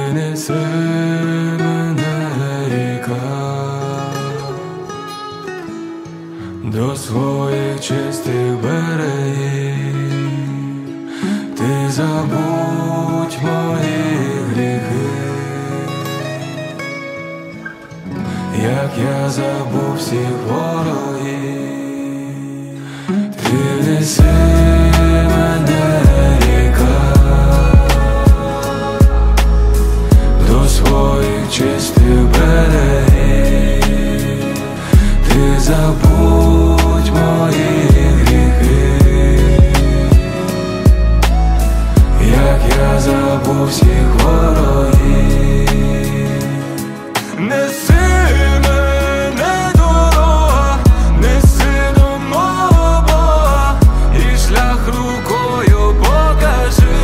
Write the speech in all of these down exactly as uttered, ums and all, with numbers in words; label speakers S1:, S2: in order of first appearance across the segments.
S1: неси мене, ріка, до своїх чистих берегів. Ти забудь мої гріхи, як я забув всіх ворогів. Ти неси мене, ріка, до своїх чистих берегів. Ти забудь мої гріхи, як я забув всіх ворогів. Неси мене, дорога, неси до мого Бога, і шлях рукою покажи.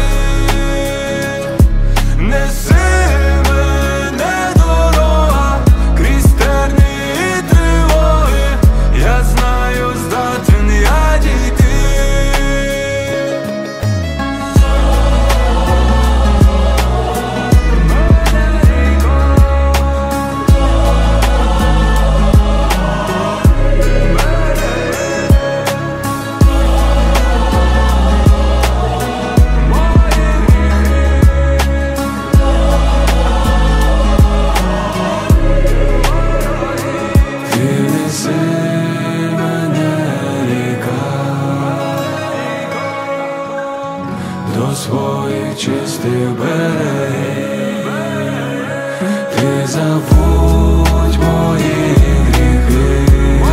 S1: Неси мене, дорога, крізь терни і тривоги, я знаю, здатен я дійти. До своїх чистих берегів. Ти забудь мої гріхи,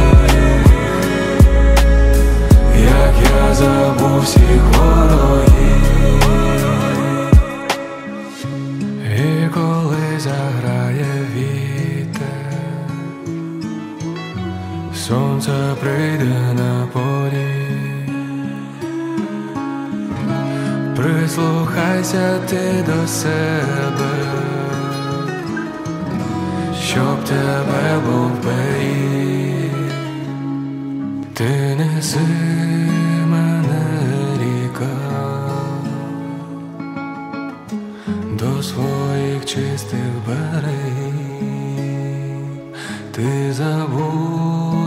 S1: як я забув всіх ворогів. І коли заграє вітер, сонце прийде на поріг. Прислухайся ти до себе, щоб тебе був беріг. Ти неси мене, ріка, до своїх чистих берегів. Ти забудь